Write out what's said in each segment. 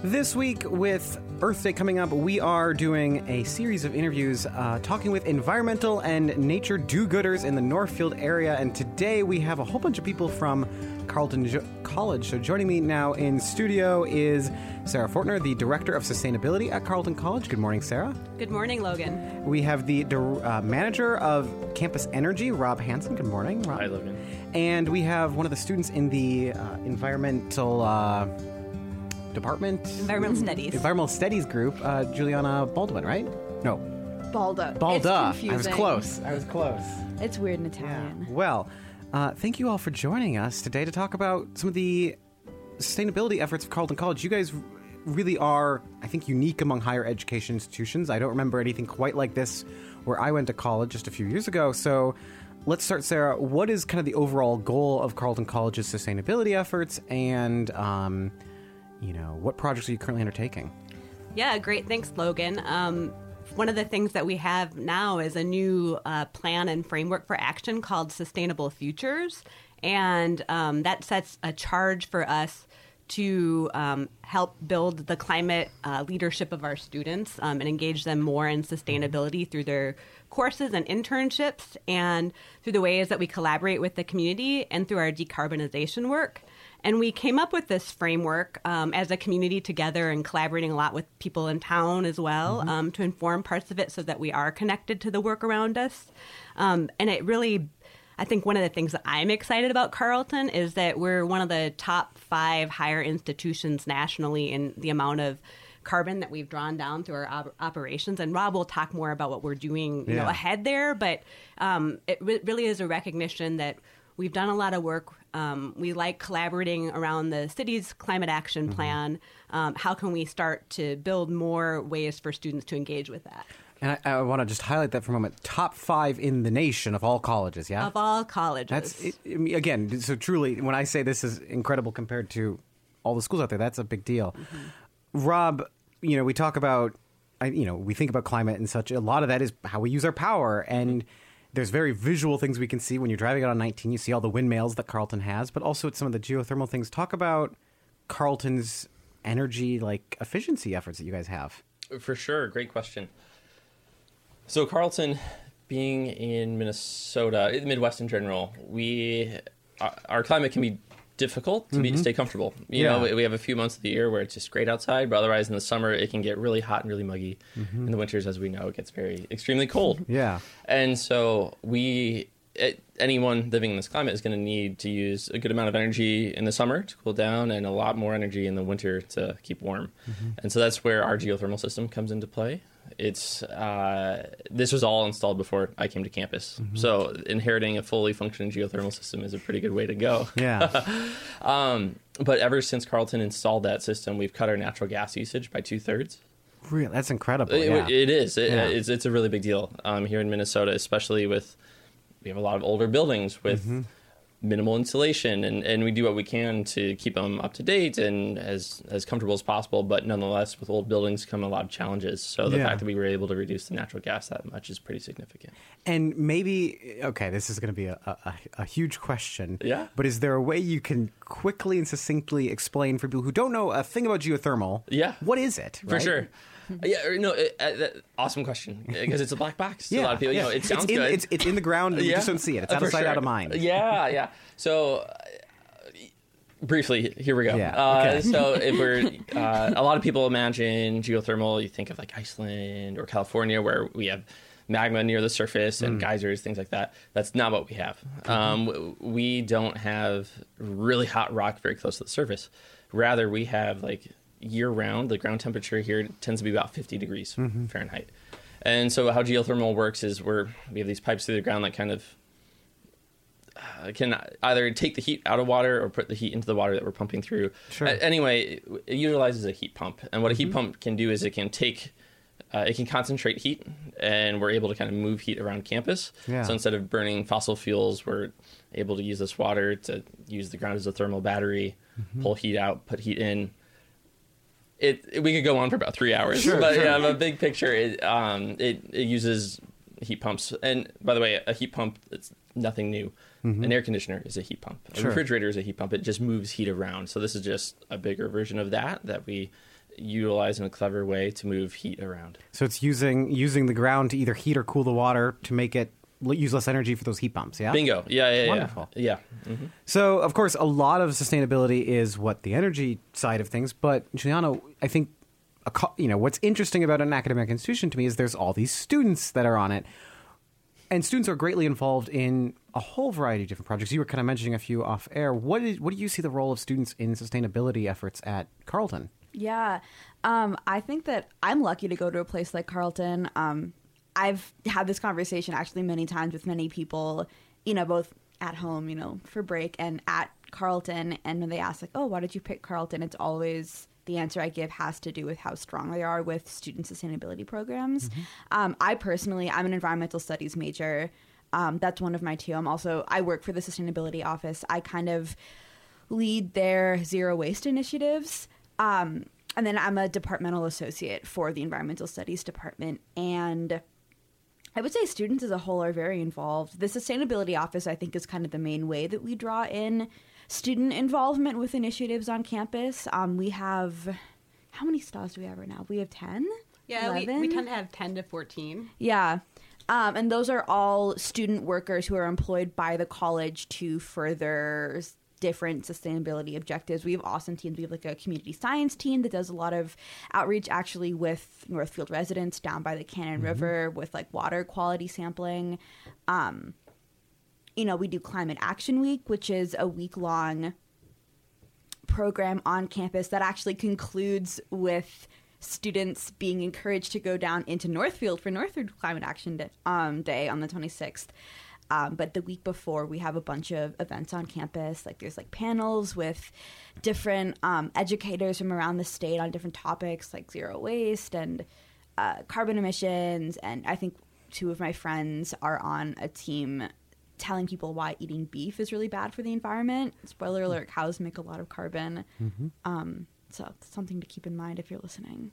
This week, with Earth Day coming up, we are doing a series of interviews talking with environmental and nature do-gooders in the Northfield area. And today we have a whole bunch of people from Carleton College. So joining me now in studio is Sarah Fortner, the Director of Sustainability at Carleton College. Good morning, Sarah. Good morning, Logan. We have the Manager of Campus Energy, Rob Hansen. Good morning, Rob. Hi, Logan. And we have one of the students in the environmental... department? Environmental Studies group, Juliana Baldwin, right? No. Balda. Balda. It's confusing. I was close. It's weird in Italian. Yeah. Well, thank you all for joining us today to talk about some of the sustainability efforts of Carleton College. You guys really are, I think, unique among higher education institutions. I don't remember anything quite like this where I went to college just a few years ago. So let's start, Sarah. What is kind of the overall goal of Carleton College's sustainability efforts, and what projects are you currently undertaking? Yeah, great. Thanks, Logan. One of the things that we have now is a new plan and framework for action called Sustainable Futures. And that sets a charge for us to help build the climate leadership of our students and engage them more in sustainability through their courses and internships, and through the ways that we collaborate with the community and through our decarbonization work. And we came up with this framework as a community together and collaborating a lot with people in town as well to inform parts of it so that we are connected to the work around us. And it really, I think one of the things that I'm excited about Carleton is that we're one of the top 5 higher institutions nationally in the amount of carbon that we've drawn down through our operations. And Rob will talk more about what we're doing ahead there. But it really is a recognition that we've done a lot of work. We like collaborating around the city's climate action plan. How can we start to build more ways for students to engage with that? And I want to just highlight that for a moment. Top 5 in the nation of all colleges, yeah? Of all colleges. That's again, so truly, when I say this is incredible compared to all the schools out there, that's a big deal. Rob, we talk about, we think about climate and such. A lot of that is how we use our power, and there's very visual things we can see when you're driving out on 19. You see all the windmills that Carleton has, but also some of the geothermal things. Talk about Carleton's energy, efficiency efforts that you guys have. For sure. Great question. So Carleton, being in Minnesota, the Midwest in general, our climate can be difficult to stay comfortable. We have a few months of the year where it's just great outside, but otherwise in the summer it can get really hot and really muggy. In the winters, as we know, it gets extremely cold. Yeah. And so anyone living in this climate is going to need to use a good amount of energy in the summer to cool down, and a lot more energy in the winter to keep warm. And so that's where our geothermal system comes into play. This was all installed before I came to campus. So inheriting a fully functioning geothermal system is a pretty good way to go. Yeah. But ever since Carleton installed that system, we've cut our natural gas usage by 2/3. Really? That's incredible. It is. It's a really big deal here in Minnesota, especially we have a lot of older buildings with minimal insulation, and we do what we can to keep them up to date and as comfortable as possible. But nonetheless, with old buildings come a lot of challenges. So the fact that we were able to reduce the natural gas that much is pretty significant. And maybe, this is going to be a huge question. Yeah. But is there a way you can quickly and succinctly explain for people who don't know a thing about geothermal? Yeah. What is it? For sure. Awesome question, because it's a black box to a lot of people. It sounds good. It's in the ground, and you just don't see it. It's out of sight, out of mind. Yeah. So, briefly, here we go. Yeah. So, if we're a lot of people imagine geothermal, you think of Iceland or California, where we have magma near the surface and geysers, things like that. That's not what we have. We don't have really hot rock very close to the surface. Rather, we have year-round, the ground temperature here tends to be about 50 degrees Fahrenheit. And so how geothermal works is we have these pipes through the ground that kind of can either take the heat out of water or put the heat into the water that we're pumping through. Sure. Anyway, it utilizes a heat pump. And what a heat pump can do is it can concentrate heat, and we're able to kind of move heat around campus. Yeah. So instead of burning fossil fuels, we're able to use this water to use the ground as a thermal battery, pull heat out, put heat in. We could go on for about 3 hours, but a big picture, it uses heat pumps. And by the way, a heat pump, it's nothing new. An air conditioner is a heat pump. A refrigerator is a heat pump. It just moves heat around. So this is just a bigger version of that we utilized in a clever way to move heat around. So it's using the ground to either heat or cool the water to make it use less energy for those heat pumps, yeah? Bingo. Yeah. Wonderful. Yeah. Mm-hmm. So, of course, a lot of sustainability is the energy side of things. But, Juliana, I think, what's interesting about an academic institution to me is there's all these students that are on it. And students are greatly involved in a whole variety of different projects. You were kind of mentioning a few off air. What do you see the role of students in sustainability efforts at Carleton? Yeah. I think that I'm lucky to go to a place like Carleton. I've had this conversation actually many times with many people, both at home, for break and at Carleton. And when they ask like, oh, why did you pick Carleton? It's always the answer I give has to do with how strong they are with student sustainability programs. I'm an environmental studies major. That's one of my two. I work for the sustainability office. I kind of lead their zero waste initiatives. And then I'm a departmental associate for the environmental studies department. And I would say students as a whole are very involved. The sustainability office, I think, is kind of the main way that we draw in student involvement with initiatives on campus. We have, how many stas do we have right now? We have 10? Yeah, we tend to have 10 to 14. Yeah. And those are all student workers who are employed by the college to further different sustainability objectives. We have awesome teams. We have like a community science team that does a lot of outreach actually with Northfield residents down by the Cannon River with like water quality sampling. We do Climate Action Week, which is a week-long program on campus that actually concludes with students being encouraged to go down into Northfield for Northfield Climate Action Day on the 26th. But the week before, we have a bunch of events on campus. Like there's like panels with different educators from around the state on different topics like zero waste and carbon emissions. And I think two of my friends are on a team telling people why eating beef is really bad for the environment. Spoiler alert, cows make a lot of carbon. So it's something to keep in mind if you're listening.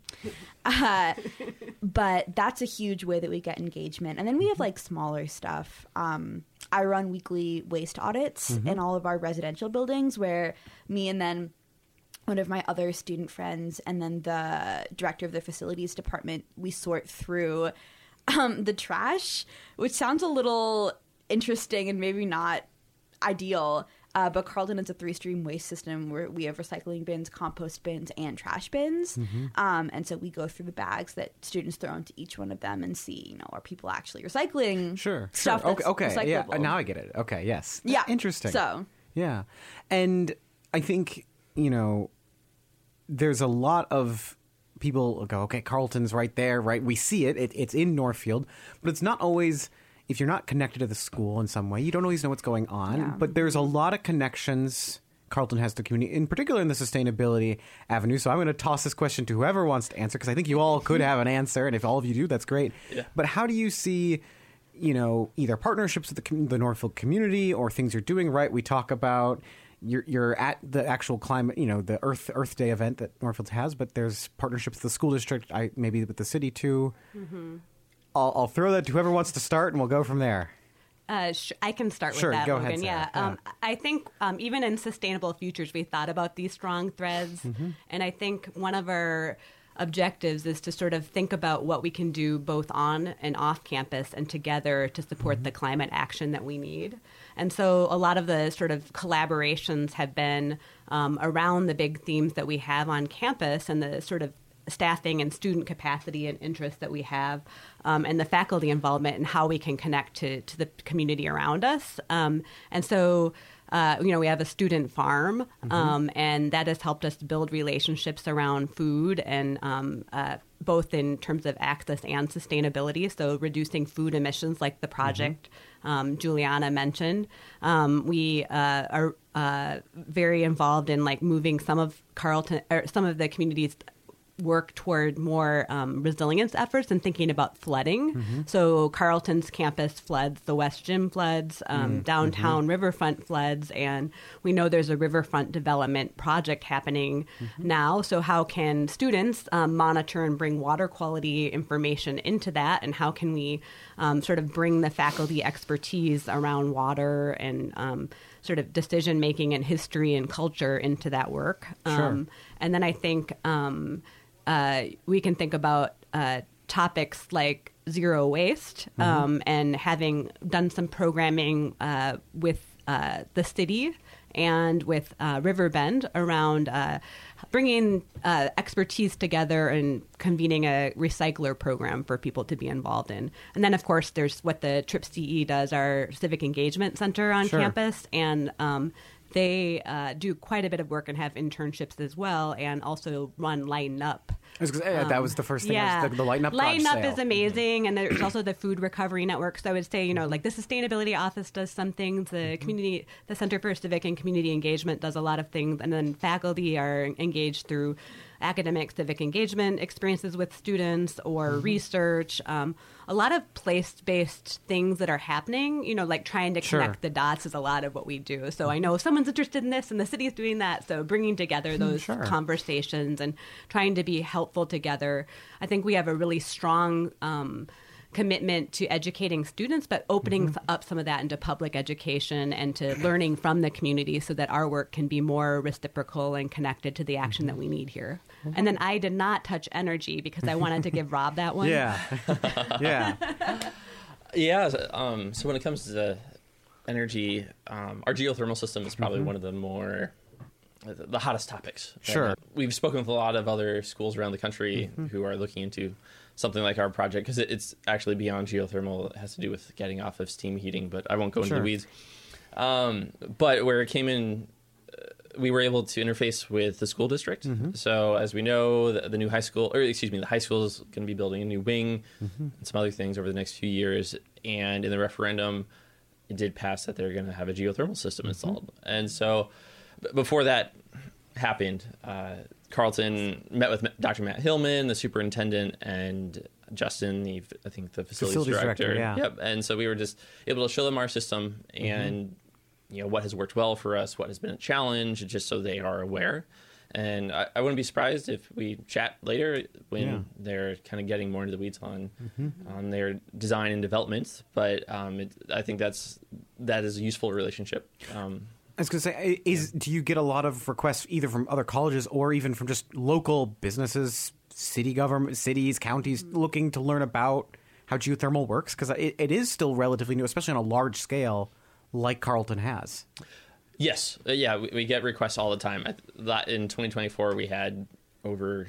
But that's a huge way that we get engagement. And then we have like smaller stuff. I run weekly waste audits in all of our residential buildings where me and then one of my other student friends and then the director of the facilities department, we sort through the trash, which sounds a little interesting and maybe not ideal. But Carleton is a 3-stream waste system where we have recycling bins, compost bins, and trash bins. And so we go through the bags that students throw into each one of them and see, are people actually recycling stuff that's recyclable. Yeah, now I get it. Okay, yes. Yeah. Interesting. So. Yeah. And I think, there's a lot of people go, okay, Carleton's right there, right? We see it. It's in Northfield. But it's not always... If you're not connected to the school in some way, you don't always know what's going on. Yeah. But there's a lot of connections Carleton has to the community, in particular in the sustainability avenue. So I'm going to toss this question to whoever wants to answer, because I think you all could have an answer. And if all of you do, that's great. Yeah. But how do you see, either partnerships with the Northfield community or things you're doing right? We talk about you're at the actual climate, the Earth Day event that Northfield has, but there's partnerships with the school district, maybe with the city too. I'll throw that to whoever wants to start, and we'll go from there. I can start with that, go Logan. ahead, Yeah. I think even in Sustainable Futures, we thought about these strong threads. And I think one of our objectives is to sort of think about what we can do both on and off campus and together to support the climate action that we need. And so a lot of the sort of collaborations have been around the big themes that we have on campus and the sort of staffing and student capacity and interest that we have, and the faculty involvement and how we can connect to the community around us. And so, we have a student farm, and that has helped us build relationships around food and both in terms of access and sustainability. So reducing food emissions, like the project Juliana mentioned. We are very involved in like moving some of Carleton or some of the community's work toward more resilience efforts and thinking about flooding. So Carleton's campus floods, the West Gym floods, downtown riverfront floods, and we know there's a riverfront development project happening now. So how can students monitor and bring water quality information into that, and how can we sort of bring the faculty expertise around water and sort of decision making and history and culture into that work? Sure. And then I think we can think about topics like zero waste, and having done some programming with the city and with Riverbend around bringing expertise together and convening a recycler program for people to be involved in. And then, of course, there's what the TRIP CE does, our Civic Engagement Center on campus, and they do quite a bit of work and have internships as well, and also run Lighten Up. I was gonna say, that was the first thing. Yeah, The Lighten Up Lighten garage Up sale. is amazing, and there's also the Food Recovery Network. So I would say, like the Sustainability Office does some things, the community, the Center for Civic and Community Engagement does a lot of things, and then faculty are engaged through academic civic engagement experiences with students or research. A lot of place-based things that are happening, like trying to connect the dots is a lot of what we do. So I know someone's interested in this and the city's doing that. So bringing together those conversations and trying to be helpful together. I think we have a really strong commitment to educating students, but opening up some of that into public education and to learning from the community so that our work can be more reciprocal and connected to the action that we need here. And then I did not touch energy because I wanted to give Rob that one. Yeah. Yeah. Yeah. So when it comes to energy, our geothermal system is probably one of the hottest topics. Sure. We've spoken with a lot of other schools around the country who are looking into something like our project, because it's actually beyond geothermal. It has to do with getting off of steam heating, but I won't go into the weeds. But where it came in, we were able to interface with the school district. So as we know, the new high school, the high school is going to be building a new wing and some other things over the next few years. And in the referendum, it did pass that they're going to have a geothermal system installed. And so before that happened, Carleton met with Dr. Matt Hillman, the superintendent, and Justin, I think the facilities director. Yeah. Yep. And so we were just able to show them our system and what has worked well for us, what has been a challenge, just so they are aware. And I wouldn't be surprised if we chat later when they're kind of getting more into the weeds on their design and development. But I think that is a useful relationship. I was going to say, do you get a lot of requests either from other colleges or even from just local businesses, city government, cities, counties looking to learn about how geothermal works? Because it is still relatively new, especially on a large scale like Carleton has. Yes. We get requests all the time. In 2024, we had over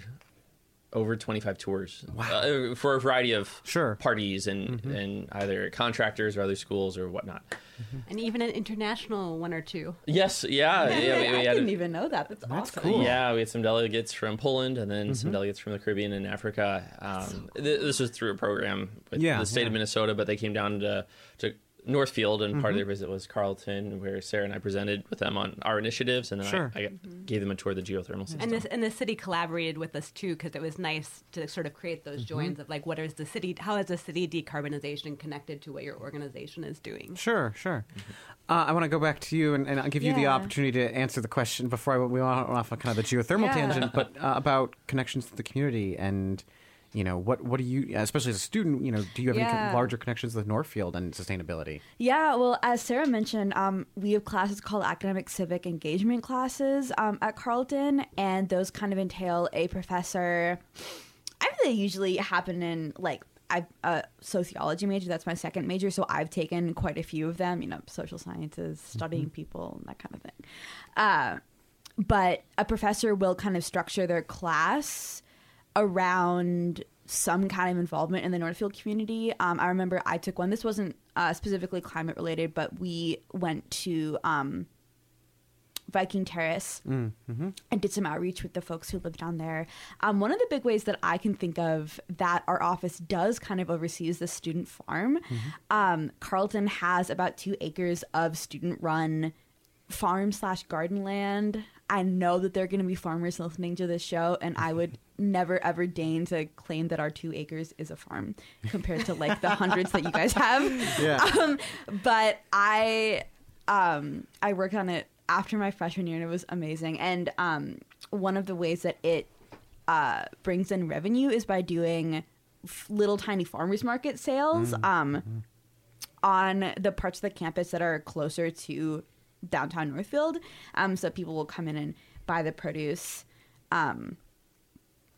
25 tours for a variety of parties and either contractors or other schools or whatnot. And even an international one or two. Yes, yeah. I didn't even know that. That's awesome. Cool. Yeah, we had some delegates from Poland and then some delegates from the Caribbean and Africa. This was through a program with the state of Minnesota, but they came down to Northfield, and part of their visit was Carleton, where Sarah and I presented with them on our initiatives, and then I gave them a tour of the geothermal system. And the city collaborated with us too, because it was nice to sort of create those joins of like, how is the city decarbonization connected to what your organization is doing? Sure. I want to go back to you, and I'll give you the opportunity to answer the question before we went off on kind of the geothermal tangent, but about connections to the community and. What do you, especially as a student, do you have any larger connections with Northfield and sustainability? Yeah, well, as Sarah mentioned, we have classes called academic civic engagement classes at Carleton, and those kind of entail a professor. They usually happen in, I'm a sociology major. That's my second major, so I've taken quite a few of them, social sciences, studying people, and that kind of thing. But a professor will kind of structure their class around some kind of involvement in the Northfield community. I remember I took one. This wasn't specifically climate related, but we went to Viking Terrace and did some outreach with the folks who live down there. One of the big ways that I can think of that our office does kind of oversees the student farm. Carleton has about 2 acres of student-run farm/garden land. I know that there are going to be farmers listening to this show, and I would never ever deign to claim that our 2 acres is a farm compared to the hundreds that you guys have. Yeah. But I worked on it after my freshman year, and it was amazing. And one of the ways that it brings in revenue is by doing little tiny farmers market sales on the parts of the campus that are closer to downtown Northfield. So people will come in and buy the produce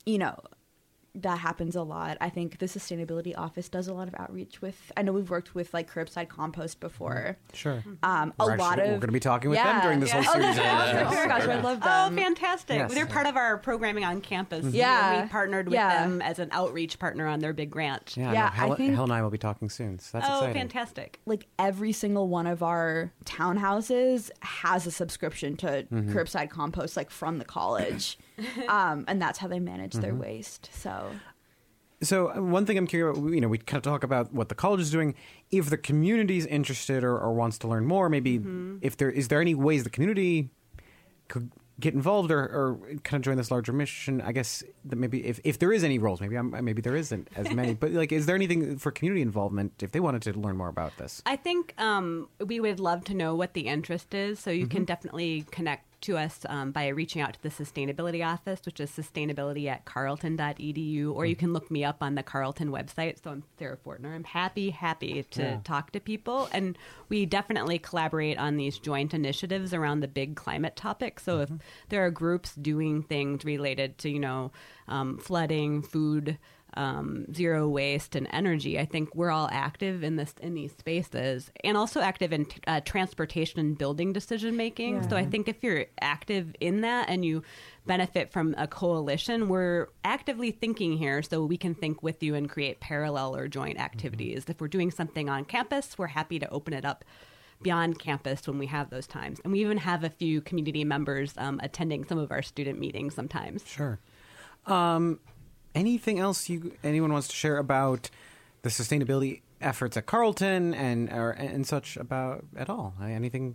that happens a lot. I think the sustainability office does a lot of outreach with, I know we've worked with like curbside compost before. Sure. We're going to be talking with them during this whole Oh, series. that's awesome. Oh my gosh, I love Oh, them. fantastic. Yes. They're part of our programming on campus. Yeah. We partnered with them as an outreach partner on their big grant. Yeah, Yeah, no, I think- Helen and I will be talking soon, so that's Oh, exciting. fantastic. Like every single one of our townhouses has a subscription to curbside compost, like from the college. And that's how they manage their waste. So one thing I'm curious about, we kind of talk about what the college is doing. If the community's interested or wants to learn more, maybe if is there any ways the community could get involved or kind of join this larger mission? I guess that maybe if there is any roles, maybe there isn't as many. But like, is there anything for community involvement if they wanted to learn more about this? I think we would love to know what the interest is, so you can definitely connect to us by reaching out to the sustainability office, which is sustainability@carleton.edu, or you can look me up on the Carleton website. So I'm Sarah Fortner. I'm happy to talk to people, and we definitely collaborate on these joint initiatives around the big climate topics. So if there are groups doing things related to flooding, food, zero waste, and energy, I think we're all active in these spaces, and also active in transportation and building decision making. Yeah. So I think if you're active in that and you benefit from a coalition, we're actively thinking here, so we can think with you and create parallel or joint activities. If we're doing something on campus, we're happy to open it up beyond campus when we have those times, and we even have a few community members attending some of our student meetings sometimes. Sure. Anything else anyone wants to share about the sustainability efforts at Carleton and such about at all? Anything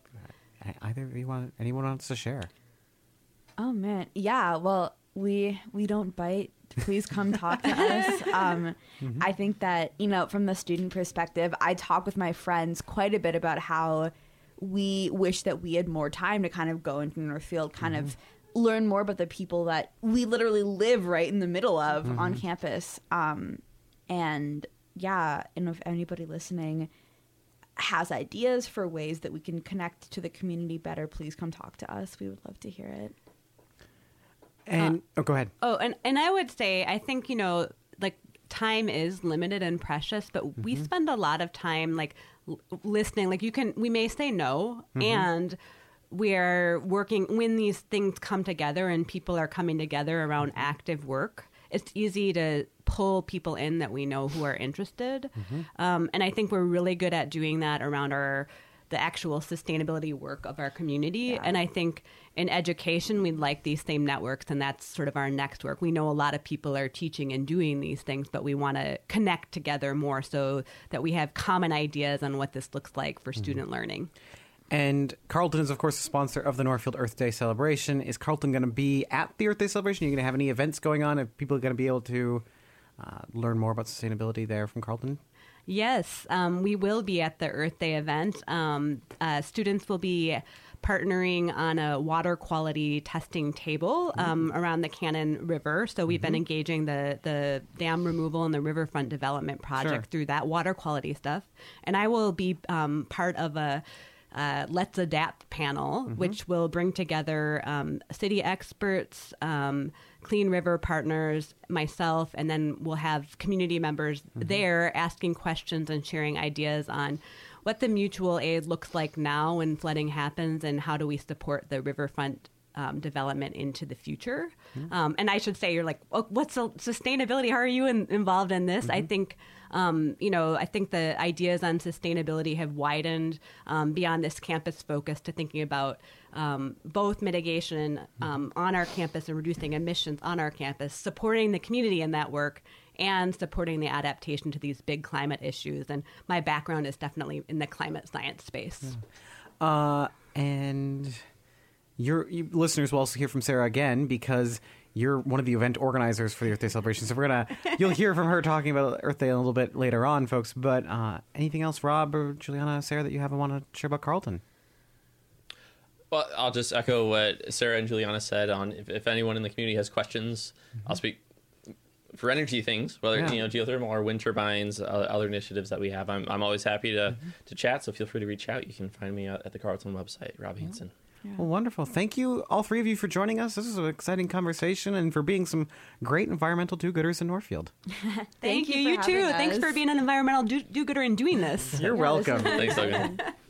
anyone wants to share? Oh man, yeah. Well, we don't bite. Please come talk to us. I think that from the student perspective, I talk with my friends quite a bit about how we wish that we had more time to kind of go into Northfield, kind of learn more about the people that we literally live right in the middle of on campus. And yeah, if anybody listening has ideas for ways that we can connect to the community better, please come talk to us. We would love to hear it. And go ahead. Oh, and I would say, I think, like time is limited and precious, but we spend a lot of time like listening. Like we may say no, and we are working when these things come together and people are coming together around active work. It's easy to pull people in that we know who are interested. And I think we're really good at doing that around the actual sustainability work of our community. Yeah. And I think in education, we'd like these same networks, and that's sort of our next work. We know a lot of people are teaching and doing these things, but we want to connect together more so that we have common ideas on what this looks like for student learning. And Carleton is, of course, the sponsor of the Northfield Earth Day celebration. Is Carleton going to be at the Earth Day celebration? Are you going to have any events going on? Are people going to be able to learn more about sustainability there from Carleton? Yes, we will be at the Earth Day event. Students will be partnering on a water quality testing table around the Cannon River. So we've been engaging the dam removal and the riverfront development project through that water quality stuff. And I will be part of a Let's Adapt panel, which will bring together city experts, Clean River partners, myself, and then we'll have community members there asking questions and sharing ideas on what the mutual aid looks like now when flooding happens and how do we support the riverfront development into the future. And I should say, you're like, oh, what's sustainability? How are you involved in this? I think, I think the ideas on sustainability have widened beyond this campus focus to thinking about both mitigation on our campus and reducing emissions on our campus, supporting the community in that work, and supporting the adaptation to these big climate issues. And my background is definitely in the climate science space. And you listeners will also hear from Sarah again because you're one of the event organizers for the Earth Day celebration. So you'll hear from her talking about Earth Day a little bit later on, folks. But anything else, Rob or Juliana, Sarah, that you have want to share about Carleton? Well, I'll just echo what Sarah and Juliana said on if anyone in the community has questions, I'll speak for energy things, whether geothermal or wind turbines, other initiatives that we have. I'm always happy to chat, so feel free to reach out. You can find me at the Carleton website, Rob Hansen. Well, wonderful. Thank you, all three of you, for joining us. This is an exciting conversation and for being some great environmental do-gooders in Northfield. Thank you. for You too. having Thanks us. for being an environmental do-gooder and doing this. You're welcome. Thanks, Logan.